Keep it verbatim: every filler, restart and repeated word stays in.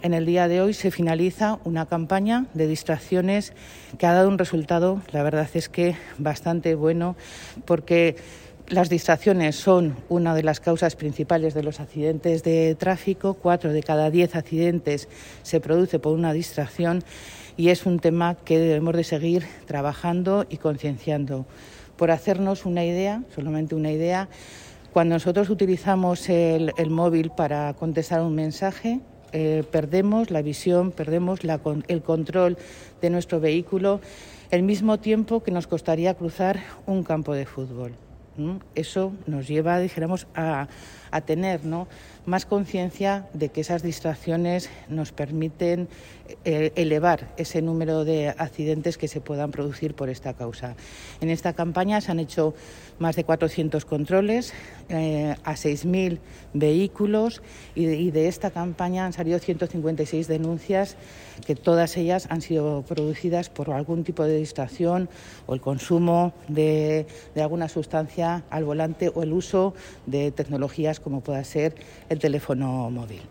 En el día de hoy se finaliza una campaña de distracciones que ha dado un resultado, la verdad es que bastante bueno, porque las distracciones son una de las causas principales de los accidentes de tráfico. Cuatro de cada diez accidentes se produce por una distracción y es un tema que debemos de seguir trabajando y concienciando. Por hacernos una idea, solamente una idea, cuando nosotros utilizamos el, el móvil para contestar un mensaje, eh, perdemos la visión, perdemos la, el control de nuestro vehículo, el mismo tiempo que nos costaría cruzar un campo de fútbol. ¿Mm? Eso nos lleva, dijéramos, a, a tener, ¿no?, más conciencia de que esas distracciones nos permiten eh, elevar ese número de accidentes que se puedan producir por esta causa. En esta campaña se han hecho más de cuatrocientos controles eh, a seis mil vehículos y de, y de esta campaña han salido ciento cincuenta y seis denuncias, que todas ellas han sido producidas por algún tipo de distracción o el consumo de, de alguna sustancia al volante o el uso de tecnologías como pueda ser el teléfono móvil.